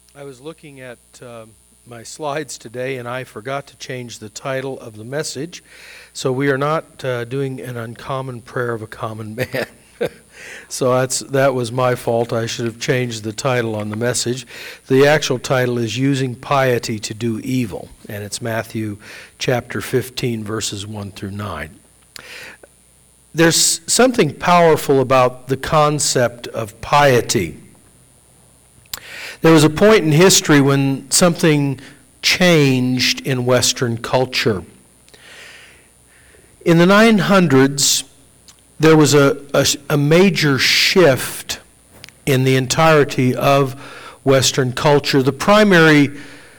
I was looking at my slides today, and I forgot to change the title of the message. So we are not doing an uncommon prayer of a common man. So that was my fault. I should have changed the title on the message. The actual title is Using Piety to Do Evil, and it's Matthew chapter 15, verses 1 through 9. There's something powerful about the concept of piety. There was a point in history when something changed in Western culture. In the 900s, there was a major shift in the entirety of Western culture. The primary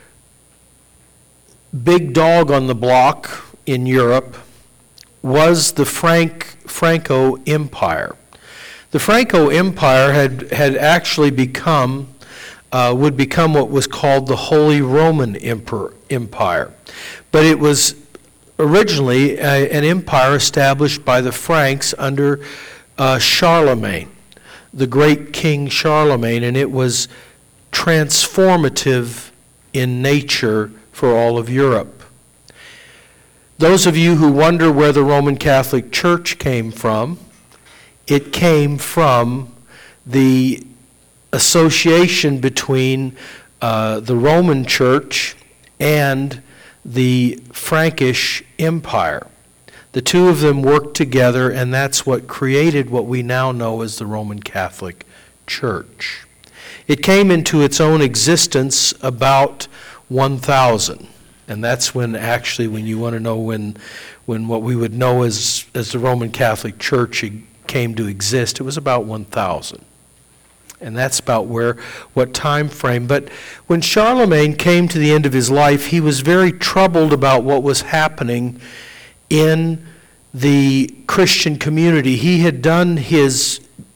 big dog on the block in Europe was the Franco Empire. The Franco Empire had actually would become what was called the Holy Roman Empire. But it was originally an empire established by the Franks under Charlemagne, the great King Charlemagne, and it was transformative in nature for all of Europe. Those of you who wonder where the Roman Catholic Church came from, it came from the association between the Roman Church and the Frankish Empire. The two of them worked together, and that's what created what we now know as the Roman Catholic Church. It came into its own existence about 1000, and that's when you want to know when what we would know as the Roman Catholic Church came to exist, it was about 1000. And that's about what time frame. But when Charlemagne came to the end of his life, he was very troubled about what was happening in the Christian community. He had done his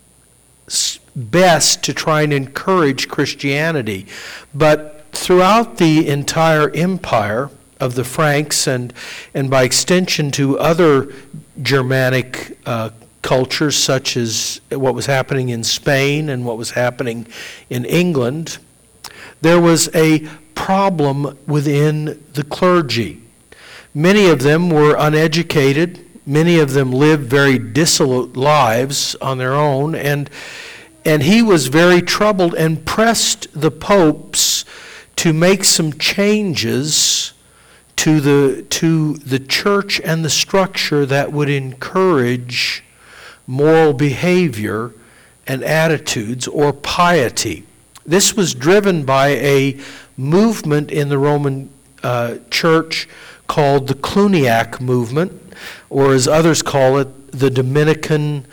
best to try and encourage Christianity. But throughout the entire empire of the Franks and by extension to other Germanic cultures, such as what was happening in Spain and what was happening in England, there was a problem within the clergy. Many of them were uneducated. Many of them lived very dissolute lives on their own, and he was very troubled and pressed the popes to make some changes to the church and the structure that would encourage moral behavior and attitudes, or piety. This was driven by a movement in the Roman Church called the Cluniac movement, or as others call it, the Dominican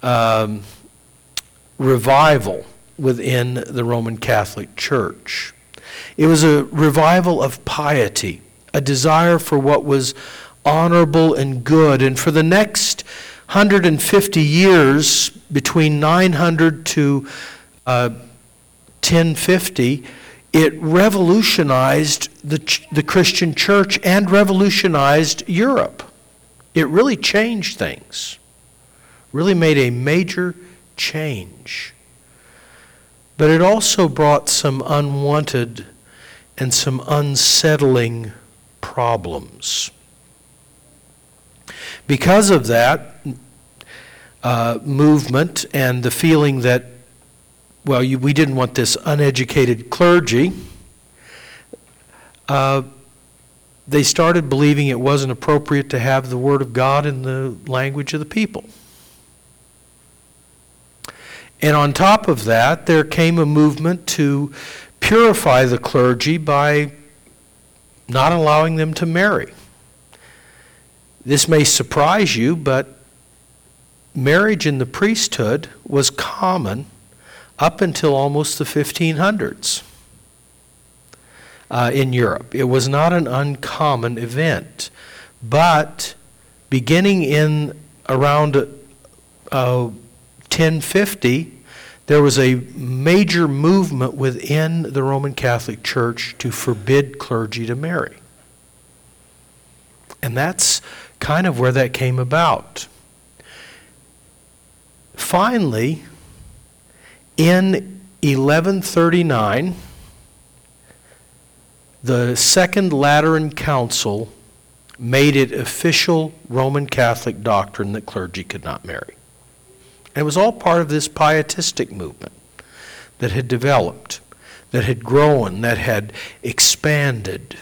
revival within the Roman Catholic Church. It was a revival of piety, a desire for what was honorable and good, and for the next 150 years, between 900 to 1050, it revolutionized the Christian church and revolutionized Europe. It really changed things, really made a major change. But it also brought some unwanted and some unsettling problems. Because of that movement and the feeling that, we didn't want this uneducated clergy, they started believing it wasn't appropriate to have the Word of God in the language of the people. And on top of that, there came a movement to purify the clergy by not allowing them to marry. This may surprise you, but marriage in the priesthood was common up until almost the 1500s in Europe. It was not an uncommon event. But beginning in around 1050, there was a major movement within the Roman Catholic Church to forbid clergy to marry. And that's kind of where that came about. Finally, in 1139, the Second Lateran Council made it official Roman Catholic doctrine that clergy could not marry. And it was all part of this pietistic movement that had developed, that had grown, that had expanded.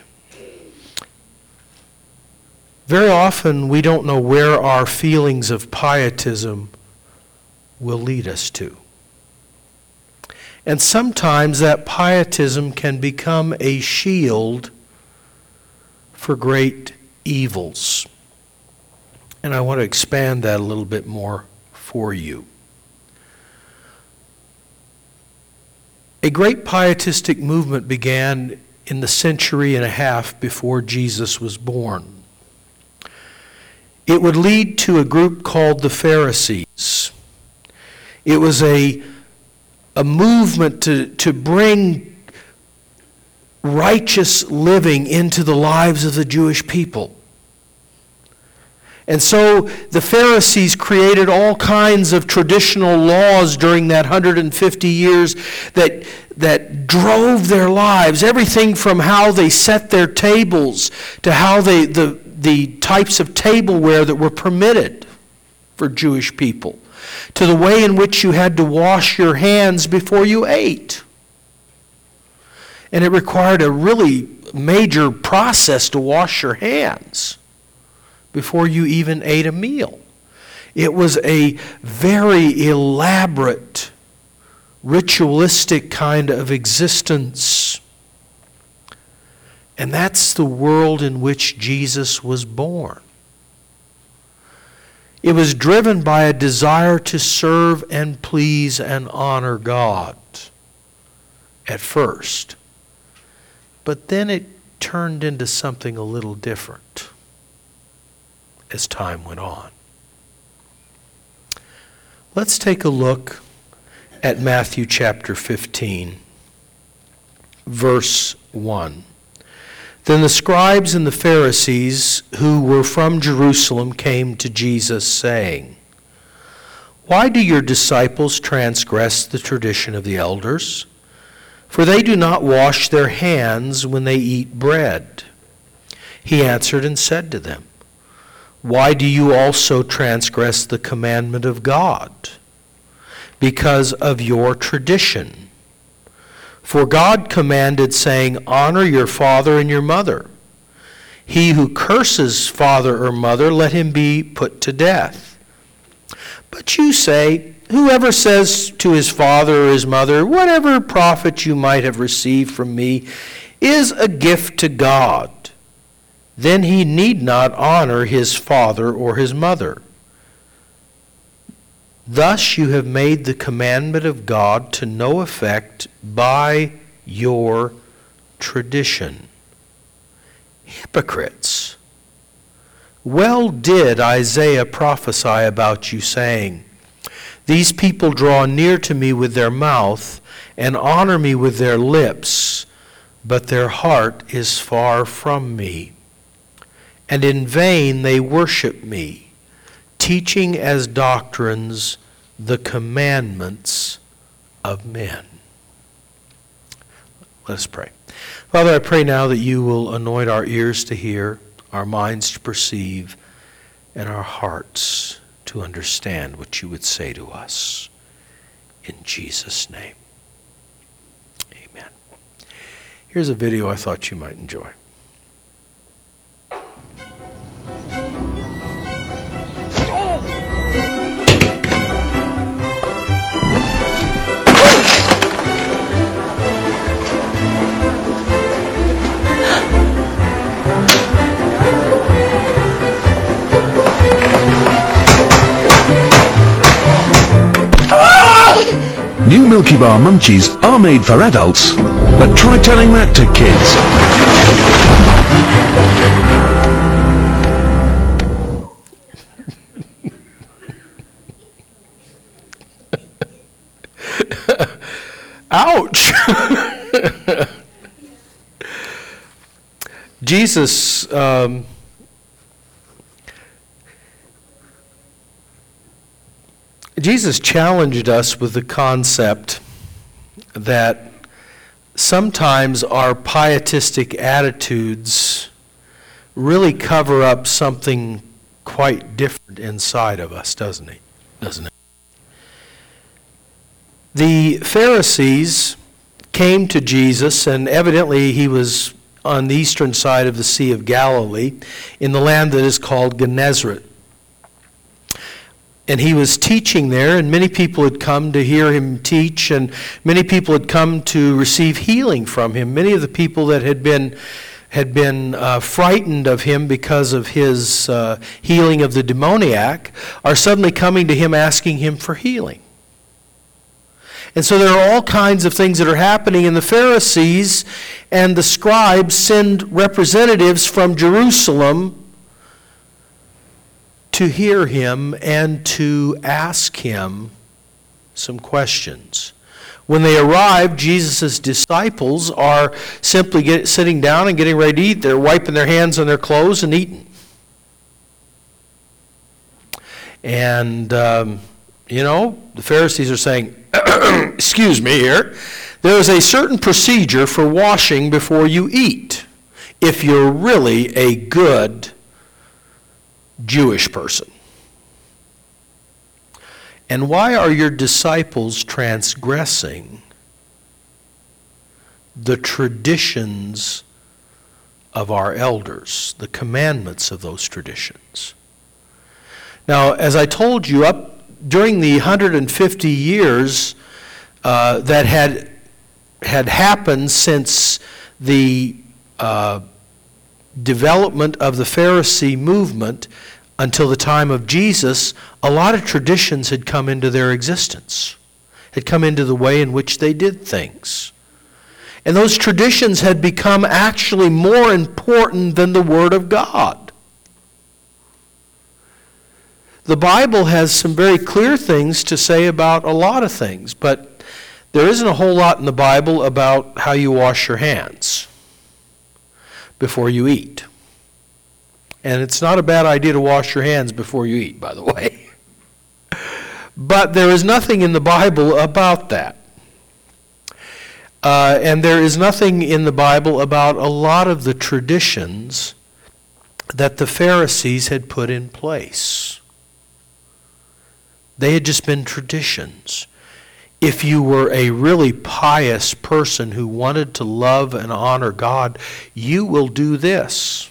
Very often we don't know where our feelings of pietism will lead us to. And sometimes that pietism can become a shield for great evils. And I want to expand that a little bit more for you. A great pietistic movement began in the century and a half before Jesus was born. It would lead to a group called the Pharisees. It was a movement to bring righteous living into the lives of the Jewish people. And so the Pharisees created all kinds of traditional laws during that 150 years that drove their lives. Everything from how they set their tables to how the types of tableware that were permitted for Jewish people, to the way in which you had to wash your hands before you ate. And it required a really major process to wash your hands before you even ate a meal. It was a very elaborate, ritualistic kind of existence. And that's the world in which Jesus was born. It was driven by a desire to serve and please and honor God at first. But then it turned into something a little different as time went on. Let's take a look at Matthew chapter 15, verse 1. Then the scribes and the Pharisees who were from Jerusalem came to Jesus, saying, "Why do your disciples transgress the tradition of the elders? For they do not wash their hands when they eat bread." He answered and said to them, "Why do you also transgress the commandment of God? Because of your tradition. For God commanded, saying, 'Honor your father and your mother.' He who curses father or mother, let him be put to death. But you say, 'Whoever says to his father or his mother, whatever profit you might have received from me is a gift to God,' then he need not honor his father or his mother. Thus you have made the commandment of God to no effect by your tradition. Hypocrites! Well did Isaiah prophesy about you, saying, 'These people draw near to me with their mouth and honor me with their lips, but their heart is far from me. And in vain they worship me, teaching as doctrines the commandments of men.'" Let us pray. Father, I pray now that you will anoint our ears to hear, our minds to perceive, and our hearts to understand what you would say to us. In Jesus' name, amen. Here's a video I thought you might enjoy. New Milky Bar Munchies are made for adults, but try telling that to kids. Ouch! Jesus Jesus challenged us with the concept that sometimes our pietistic attitudes really cover up something quite different inside of us, doesn't it? The Pharisees came to Jesus, and evidently he was on the eastern side of the Sea of Galilee, in the land that is called Gennesaret. And he was teaching there, and many people had come to hear him teach, and many people had come to receive healing from him. Many of the people that had been frightened of him because of his healing of the demoniac are suddenly coming to him asking him for healing. And so there are all kinds of things that are happening, and the Pharisees and the scribes send representatives from Jerusalem to hear him and to ask him some questions. When they arrive, Jesus' disciples are simply sitting down and getting ready to eat. They're wiping their hands on their clothes and eating. And, the Pharisees are saying, excuse me here, there is a certain procedure for washing before you eat, if you're really a good Jewish person. And why are your disciples transgressing the traditions of our elders, the commandments of those traditions? Now, as I told you, up during the 150 years that had happened since the development of the Pharisee movement until the time of Jesus, a lot of traditions had come into their existence, had come into the way in which they did things. And those traditions had become actually more important than the Word of God. The Bible has some very clear things to say about a lot of things, but there isn't a whole lot in the Bible about how you wash your hands before you eat. And it's not a bad idea to wash your hands before you eat, by the way. But there is nothing in the Bible about that. And there is nothing in the Bible about a lot of the traditions that the Pharisees had put in place. They had just been traditions. If you were a really pious person who wanted to love and honor God, you will do this.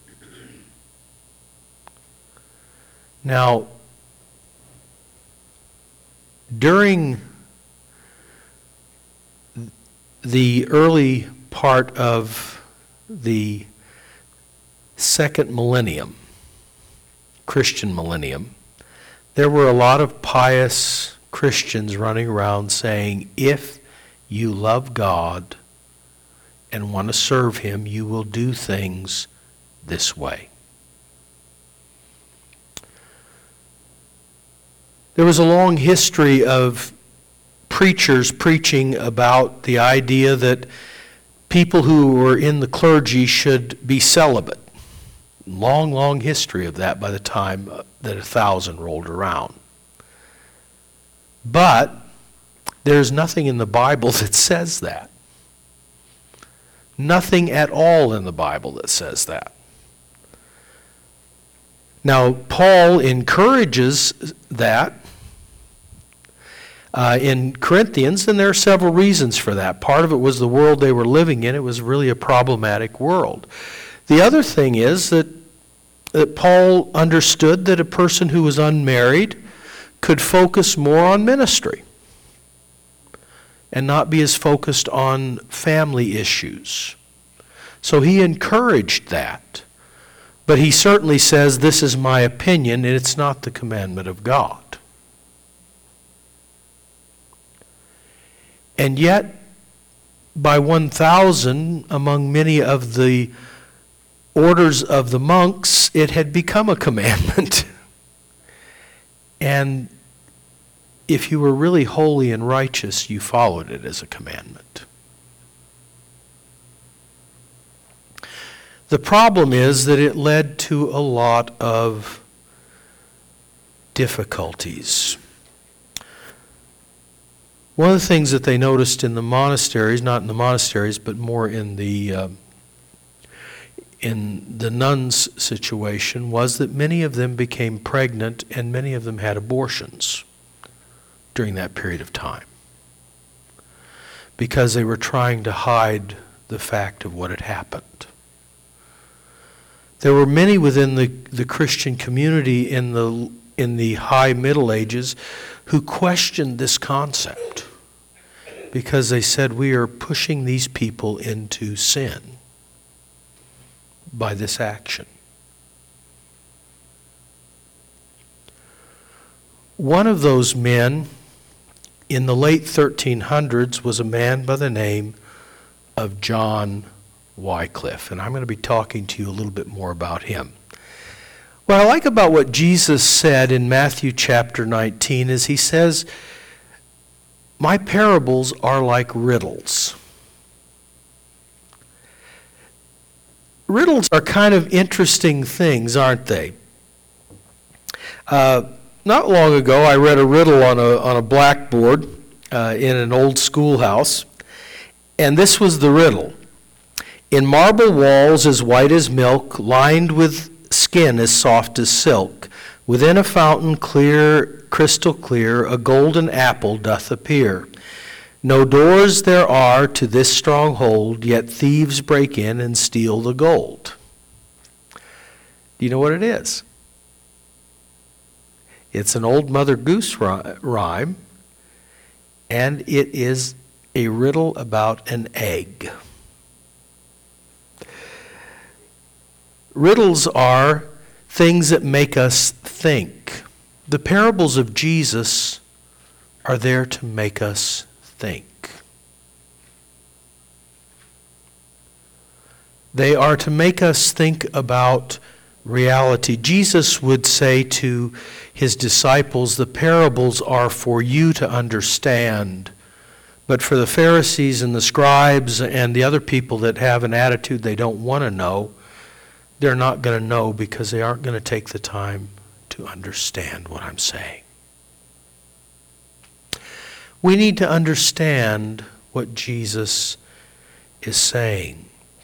Now, during the early part of the second millennium, Christian millennium, there were a lot of pious Christians running around saying, if you love God and want to serve Him, you will do things this way. There was a long history of preachers preaching about the idea that people who were in the clergy should be celibate. Long, long history of that by the time that 1,000 rolled around. But there's nothing in the Bible that says that. Nothing at all in the Bible that says that. Now, Paul encourages that in Corinthians, and there are several reasons for that. Part of it was the world they were living in. It was really a problematic world. The other thing is that Paul understood that a person who was unmarried could focus more on ministry and not be as focused on family issues. So he encouraged that. But he certainly says, this is my opinion, and it's not the commandment of God. And yet, by 1,000, among many of the orders of the monks, it had become a commandment. And if you were really holy and righteous, you followed it as a commandment. The problem is that it led to a lot of difficulties. One of the things that they noticed in the monasteries, not in the monasteries, but more in the nuns' situation, was that many of them became pregnant and many of them had abortions during that period of time because they were trying to hide the fact of what had happened. There were many within the Christian community in the high Middle Ages who questioned this concept because they said, we are pushing these people into sin by this action. One of those men in the late 1300s was a man by the name of John Wycliffe, and I'm going to be talking to you a little bit more about him. What I like about what Jesus said in Matthew chapter 19 is he says, my parables are like riddles. Riddles are kind of interesting things, aren't they? Not long ago, I read a riddle on a blackboard in an old schoolhouse, and this was the riddle. In marble walls as white as milk, lined with skin as soft as silk, within a fountain clear, crystal clear, a golden apple doth appear. No doors there are to this stronghold, yet thieves break in and steal the gold. Do you know what it is? It's an old Mother Goose rhyme, and it is a riddle about an egg. Riddles are things that make us think. The parables of Jesus are there to make us think. They are to make us think about reality. Jesus would say to his disciples, the parables are for you to understand. But for the Pharisees and the scribes and the other people that have an attitude they don't want to know, they're not going to know because they aren't going to take the time to understand what I'm saying. We need to understand what Jesus is saying.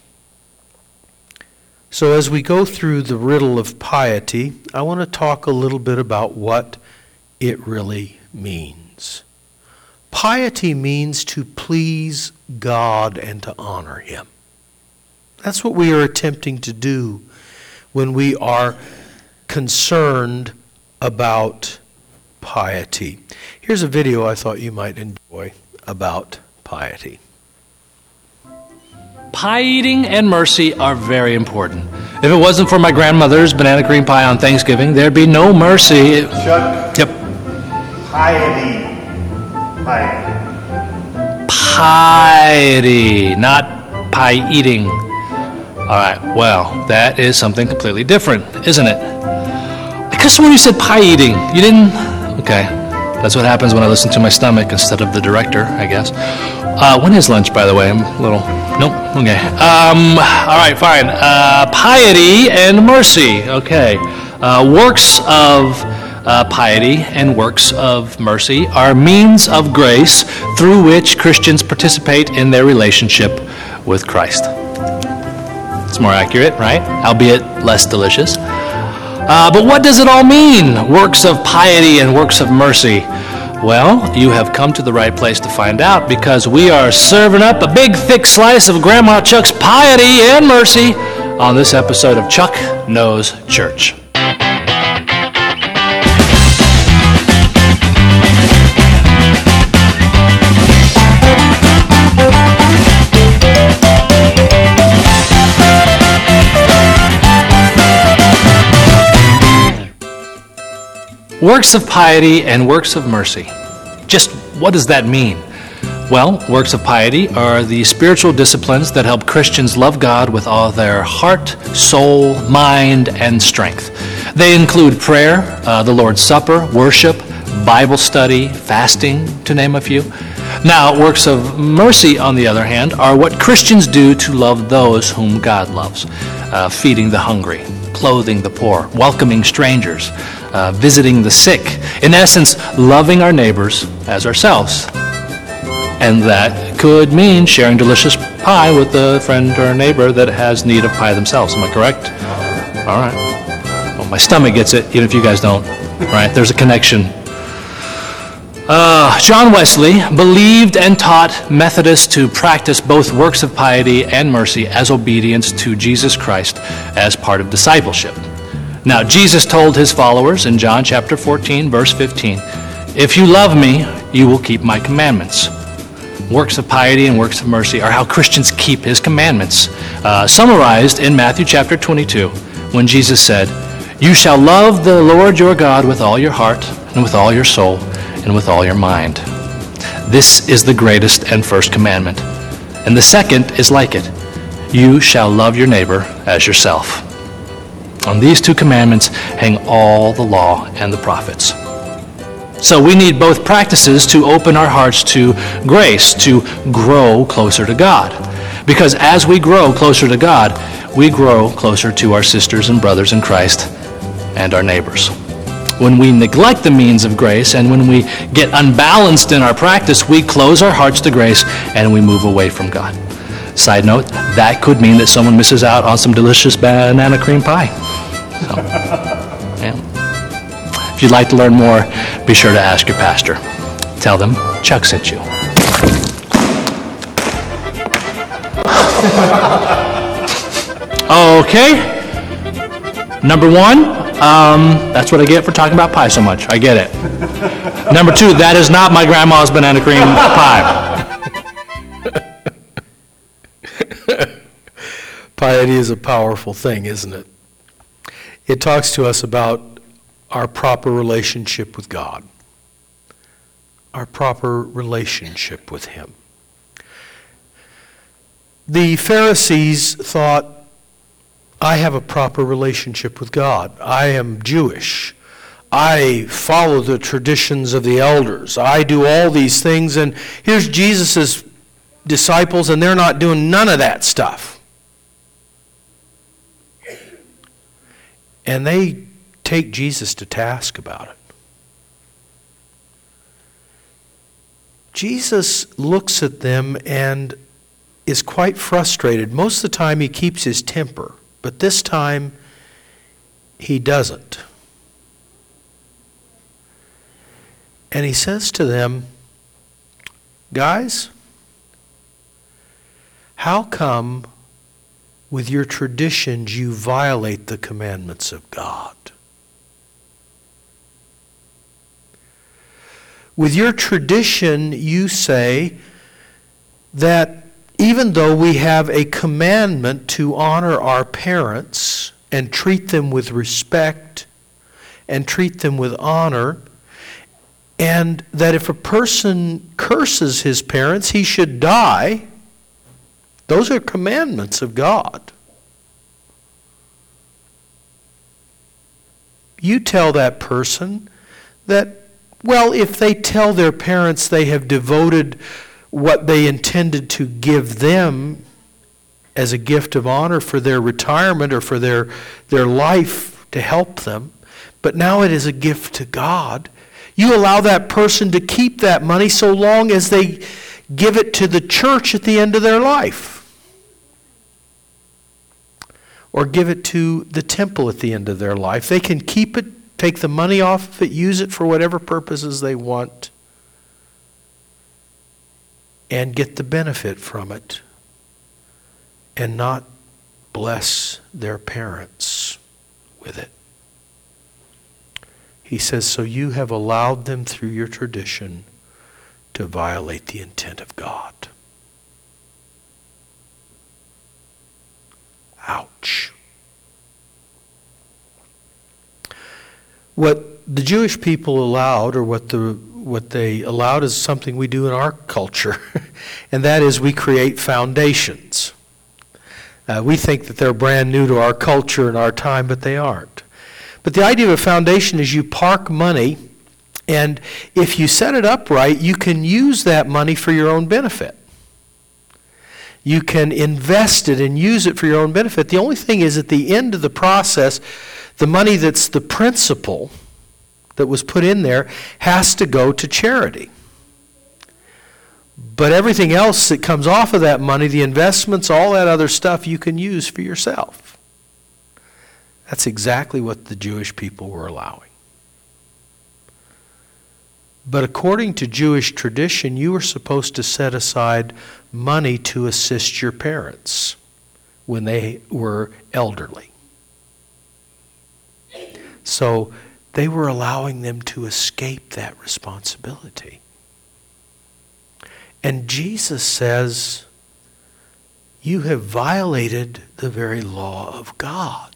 So as we go through the riddle of piety, I want to talk a little bit about what it really means. Piety means to please God and to honor Him. That's what we are attempting to do when we are concerned about piety. Here's a video I thought you might enjoy about piety. Pie eating and mercy are very important. If it wasn't for my grandmother's banana cream pie on Thanksgiving, there'd be no mercy. Chuck. Yep. Piety. Piety, not pie eating. All right, well, that is something completely different, isn't it? I guess when you said pie eating, you didn't... Okay, that's what happens when I listen to my stomach instead of the director, I guess. When is lunch, by the way? I'm a little... Nope, okay. All right, fine. Piety and mercy, okay. Works of piety and works of mercy are means of grace through which Christians participate in their relationship with Christ. It's more accurate, right? Albeit less delicious. But what does it all mean? Works of piety and works of mercy. Well, you have come to the right place to find out because we are serving up a big thick slice of Grandma Chuck's piety and mercy on this episode of Chuck Knows Church. Works of piety and works of mercy. Just what does that mean? Well, works of piety are the spiritual disciplines that help Christians love God with all their heart, soul, mind, and strength. They include prayer, the Lord's Supper, worship, Bible study, fasting, to name a few. Now, works of mercy, on the other hand, are what Christians do to love those whom God loves. Feeding the hungry, clothing the poor, welcoming strangers, visiting the sick. In essence, loving our neighbors as ourselves. And that could mean sharing delicious pie with a friend or a neighbor that has need of pie themselves. Am I correct? All right. Well, my stomach gets it, even if you guys don't. Right? There's a connection. John Wesley believed and taught Methodists to practice both works of piety and mercy as obedience to Jesus Christ as part of discipleship. Now, Jesus told his followers in John chapter 14, verse 15, "If you love me, you will keep my commandments." Works of piety and works of mercy are how Christians keep his commandments, summarized in Matthew chapter 22, when Jesus said, "You shall love the Lord your God with all your heart and with all your soul and with all your mind." This is the greatest and first commandment. And the second is like it. You shall love your neighbor as yourself. On these two commandments hang all the law and the prophets. So we need both practices to open our hearts to grace, to grow closer to God. Because as we grow closer to God, we grow closer to our sisters and brothers in Christ and our neighbors. When we neglect the means of grace and when we get unbalanced in our practice, we close our hearts to grace and we move away from God. Side note, that could mean that someone misses out on some delicious banana cream pie. So, yeah. If you'd like to learn more, be sure to ask your pastor. Tell them Chuck sent you. Okay. Number one, that's what I get for talking about pie so much. I get it. Number two, that is not my grandma's banana cream pie. Piety is a powerful thing, isn't it? It talks to us about our proper relationship with God, our proper relationship with Him. The Pharisees thought, I have a proper relationship with God. I am Jewish. I follow the traditions of the elders. I do all these things, and here's Jesus' disciples, and they're not doing none of that stuff. And they take Jesus to task about it. Jesus looks at them and is quite frustrated. Most of the time he keeps his temper, but this time he doesn't. And he says to them, guys, how come with your traditions you violate the commandments of God? With your tradition you say that even though we have a commandment to honor our parents and treat them with respect and treat them with honor, and that if a person curses his parents, he should die, those are commandments of God. You tell that person that, well, if they tell their parents they have devoted what they intended to give them as a gift of honor for their retirement or for their life to help them, but now it is a gift to God, you allow that person to keep that money so long as they give it to the church at the end of their life. Or give it to the temple at the end of their life. They can keep it, take the money off of it, use it for whatever purposes they want, and get the benefit from it, and not bless their parents with it. He says, so you have allowed them through your tradition to violate the intent of God. Ouch. What the Jewish people allowed, or what they allowed, is something we do in our culture, and that is we create foundations. We think that they're brand new to our culture and our time, but they aren't. But the idea of a foundation is you park money, and if you set it up right, you can use that money for your own benefit. You can invest it and use it for your own benefit. The only thing is, at the end of the process, the money that's the principal that was put in there has to go to charity. But everything else that comes off of that money, the investments, all that other stuff, you can use for yourself. That's exactly what the Jewish people were allowing. But according to Jewish tradition, you were supposed to set aside money to assist your parents when they were elderly. So they were allowing them to escape that responsibility. And Jesus says, you have violated the very law of God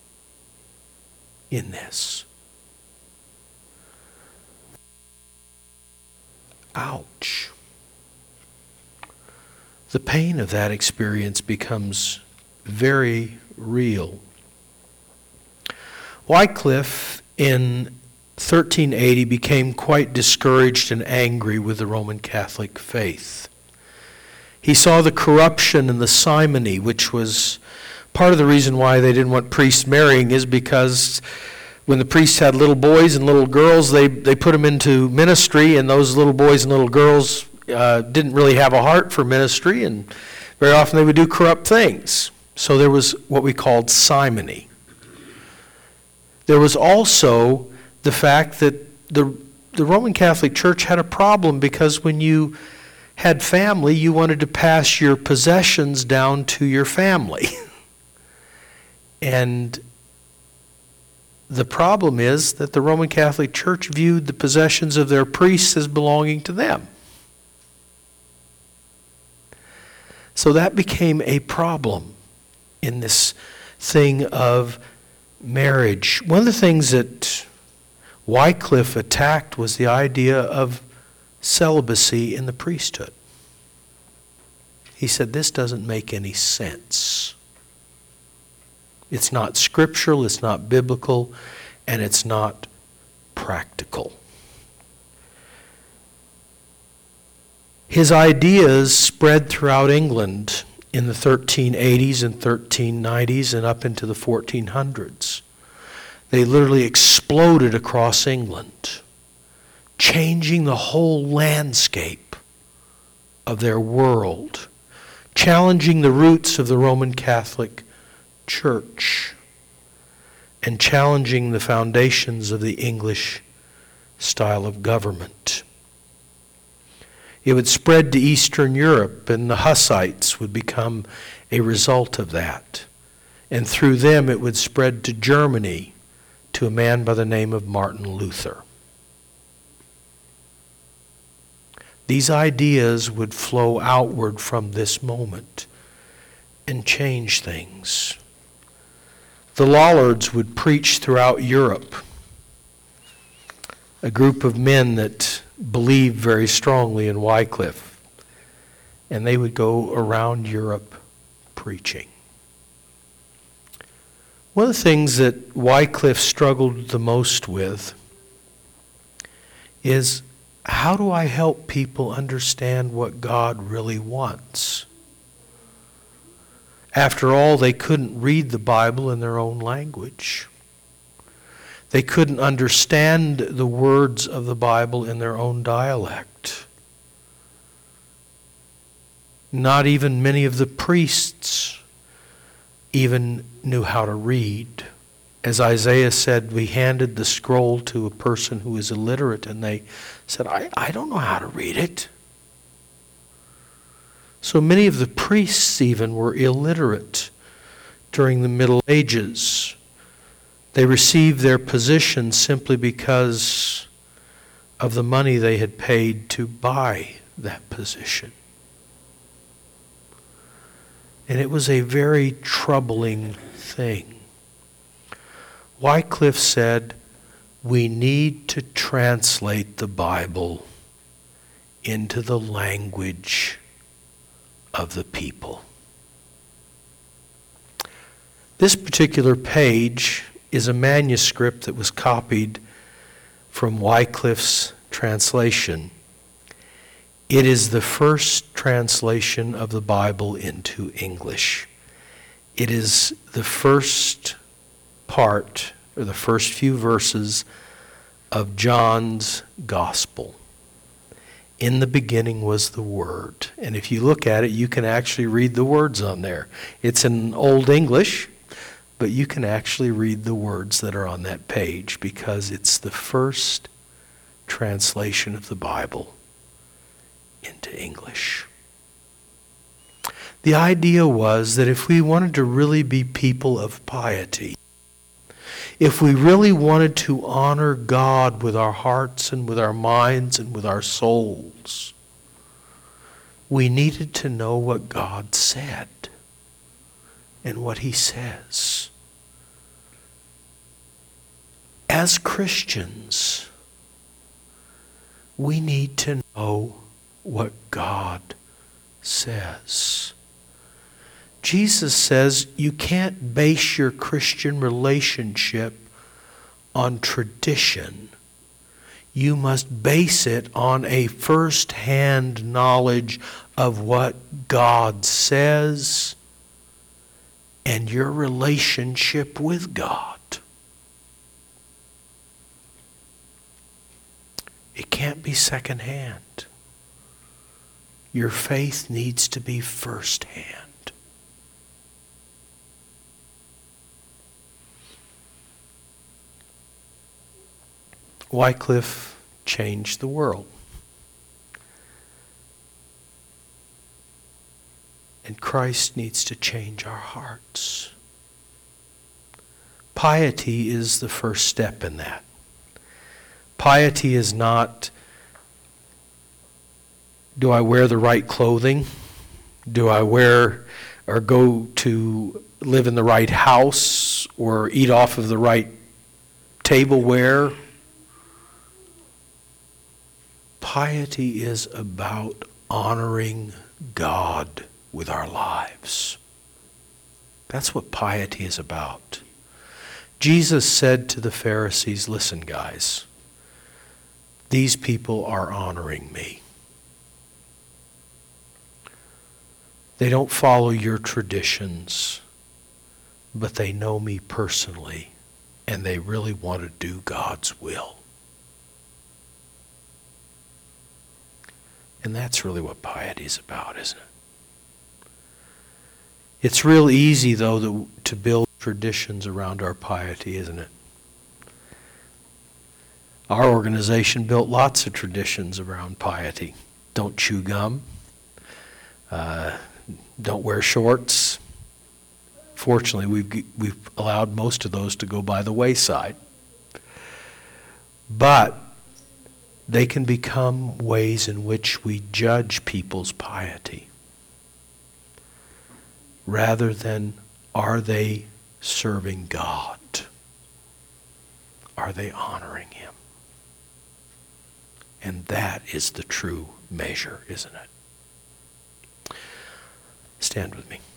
in this. Ouch. The pain of that experience becomes very real. Wycliffe in 1380 became quite discouraged and angry with the Roman Catholic faith. He saw the corruption and the simony, which was part of the reason why they didn't want priests marrying, is because when the priests had little boys and little girls, they put them into ministry, and those little boys and little girls didn't really have a heart for ministry, and very often they would do corrupt things. So there was what we called simony. There was also the fact that the Roman Catholic Church had a problem because when you had family, you wanted to pass your possessions down to your family. And the problem is that the Roman Catholic Church viewed the possessions of their priests as belonging to them. So that became a problem in this thing of marriage. One of the things that Wycliffe attacked was the idea of celibacy in the priesthood. He said, this doesn't make any sense. It's not scriptural, it's not biblical, and it's not practical. His ideas spread throughout England in the 1380s and 1390s and up into the 1400s. They literally exploded across England, changing the whole landscape of their world, challenging the roots of the Roman Catholic Church, and challenging the foundations of the English style of government. It would spread to Eastern Europe, and the Hussites would become a result of that. And through them it would spread to Germany, to a man by the name of Martin Luther. These ideas would flow outward from this moment and change things. The Lollards would preach throughout Europe, a group of men that believed very strongly in Wycliffe, and they would go around Europe preaching. One of the things that Wycliffe struggled the most with is, how do I help people understand what God really wants? After all, they couldn't read the Bible in their own language. They couldn't understand the words of the Bible in their own dialect. Not even many of the priests even knew how to read. As Isaiah said, we handed the scroll to a person who is illiterate, and they said, I don't know how to read it. So many of the priests even were illiterate during the Middle Ages. They received their position simply because of the money they had paid to buy that position. And it was a very troubling thing. Wycliffe said, we need to translate the Bible into the language of the people. This particular page is a manuscript that was copied from Wycliffe's translation. It is the first translation of the Bible into English. It is the first part, or the first few verses of John's Gospel. In the beginning was the Word. And if you look at it, you can actually read the words on there. It's in Old English, but you can actually read the words that are on that page because it's the first translation of the Bible into English. The idea was that if we wanted to really be people of piety, if we really wanted to honor God with our hearts and with our minds and with our souls, we needed to know what God said and what He says. As Christians, we need to know what God says. Jesus says you can't base your Christian relationship on tradition. You must base it on a first-hand knowledge of what God says and your relationship with God. It can't be second-hand. Your faith needs to be first-hand. Wycliffe changed the world. And Christ needs to change our hearts. Piety is the first step in that. Piety is not, do I wear the right clothing? Do I wear or go to live in the right house or eat off of the right tableware? Piety is about honoring God with our lives. That's what piety is about. Jesus said to the Pharisees, listen, guys, these people are honoring me. They don't follow your traditions, but they know me personally, and they really want to do God's will. And that's really what piety is about, isn't it? It's real easy, though, to build traditions around our piety, isn't it? Our organization built lots of traditions around piety. Don't chew gum. Don't wear shorts. Fortunately, we've allowed most of those to go by the wayside. But they can become ways in which we judge people's piety, rather than are they serving God? Are they honoring Him? And that is the true measure, isn't it? Stand with me.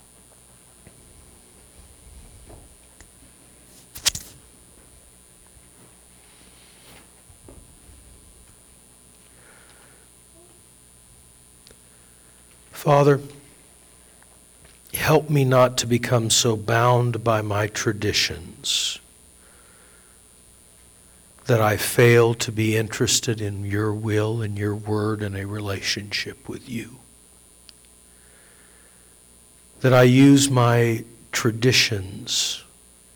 Father, help me not to become so bound by my traditions that I fail to be interested in your will and your word and a relationship with you. That I use my traditions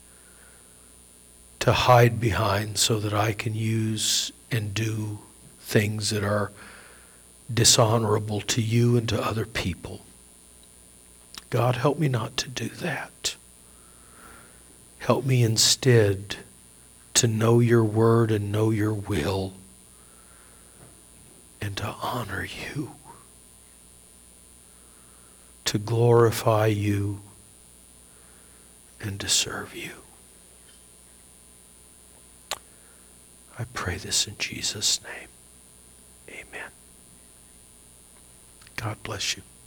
to hide behind so that I can use and do things that are dishonorable to you and to other people. God, help me not to do that. Help me instead to know your word and know your will and to honor you, to glorify you and to serve you. I pray this in Jesus' name. Amen. God bless you.